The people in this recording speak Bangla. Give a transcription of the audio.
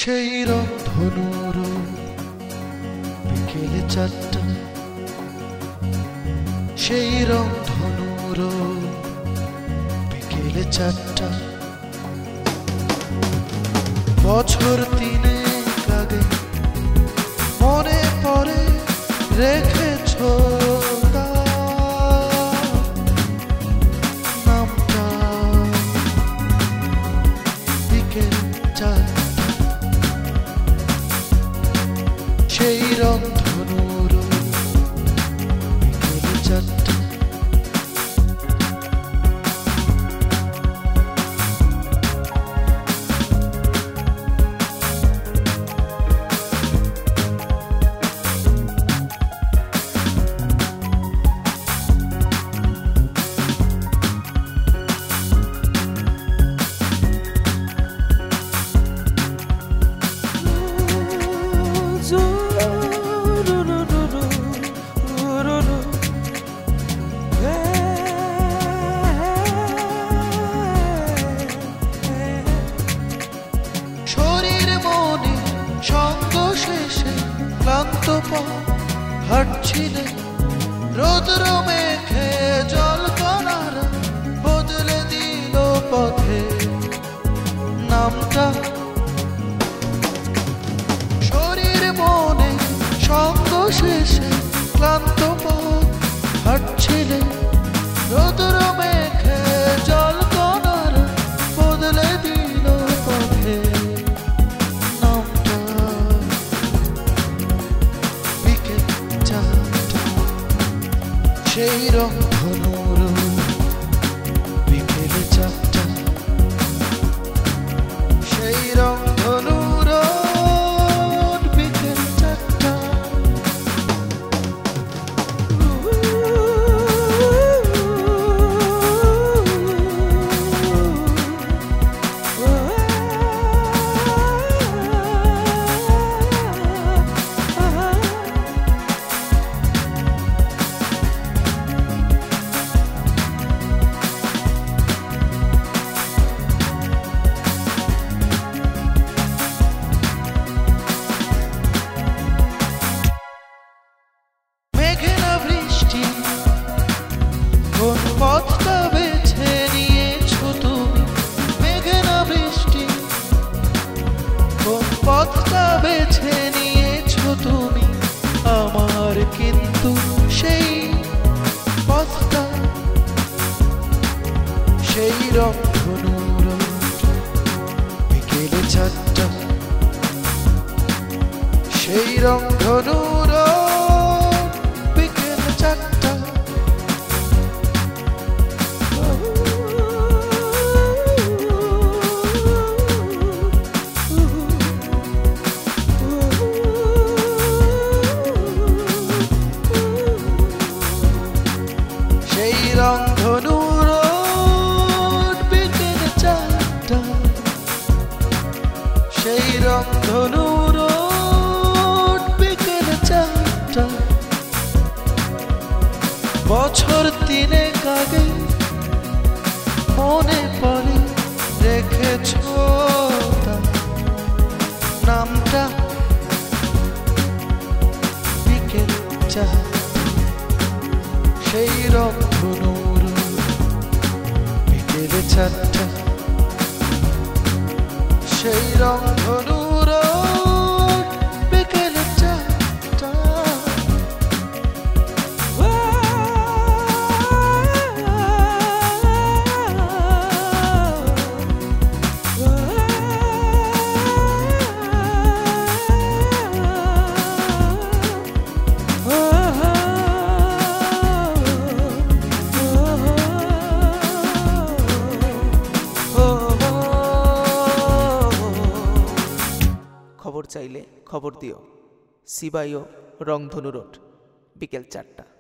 সেই রংধনুর বিকেলে 4টা, সেই রংধনুর বিকেলে 4টা, বছর 3 আগে মনে পড়ে রেখেছ নামটা, বিকেল 4টা, সেই রংধনুর বিকেলে 4টা। ক্লান্ত হাঁটছিলে রোদ্র মেঘে, জল কণারা বদলে দিল পথে নামটা, শরীর মনে সঙ্গ শেষে ক্লান্ত হাঁটছিলে রোদ্র মেঘে, জল কণারা বদলে দিল পথে সেই রংধনুর বিকেলে 4টা, সেই রংধনুর বিকেল 4টা। কোন পথটা বেছে নিয়েছো তুমি, মেঘে না বৃষ্টি, কোন পথটা বেছে নিয়েছো তুমি, আমার কিন্তু সেই পথটা, সেই রংধনুর বিকেলে 4টা, সেই রংধনুর বিকেলে 4টা। সেই রংধনুর বিকেলে 4টা, সেই রংধনুর বিকেলে 4টা, বছর 3 আগে মনে পড়ে রেখেছ নামটা, বিকেল 4টা, সেই রংধনুর বিকেলে 4টা, সেই রংধনুর বিকেলে 4টা। খবর চাইলে খবর দিও। শিবায় রংধনু রোড, বিকেল 4টা।